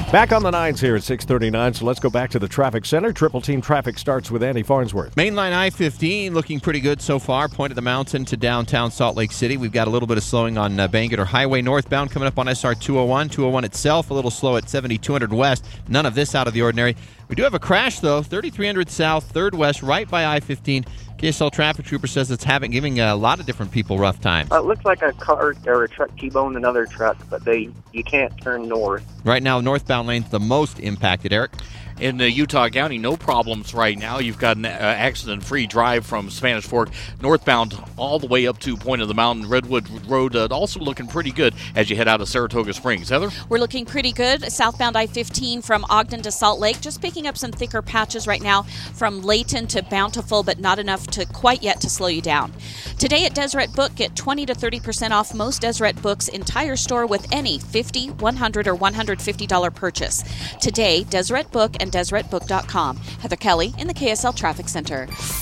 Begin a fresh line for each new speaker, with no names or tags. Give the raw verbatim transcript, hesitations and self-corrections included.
Back on the nines here at six thirty-nine, so let's go back to the traffic center. Triple Team Traffic starts with Andy Farnsworth.
Mainline I fifteen looking pretty good so far. Point of the Mountain to downtown Salt Lake City. We've got a little bit of slowing on uh, Bangerter Highway northbound coming up on S R two oh one. two oh one itself a little slow at seventy-two hundred west. None of this out of the ordinary. We do have a crash, though. thirty-three hundred south, third west, right by I fifteen. K S L traffic trooper says it's having giving a lot of different people rough time.
Uh, it looks like a car or a truck T-boned another truck, but they you can't turn north.
Right now, northbound lane's the most impacted, Eric.
In uh, Utah County, no problems right now. You've got an uh, accident-free drive from Spanish Fork northbound all the way up to Point of the Mountain. Redwood Road uh, also looking pretty good as you head out of Saratoga Springs. Heather?
We're looking pretty good. Southbound I fifteen from Ogden to Salt Lake. Just picking up some thicker patches right now from Layton to Bountiful, but not enough to quite yet to slow you down. Today at Deseret Book, get twenty to thirty percent off most Deseret Books entire store with any fifty dollars, one hundred dollars, or one hundred fifty dollars purchase. Today, Deseret Book and Deseret Book dot com. Heather Kelly in the K S L Traffic Center.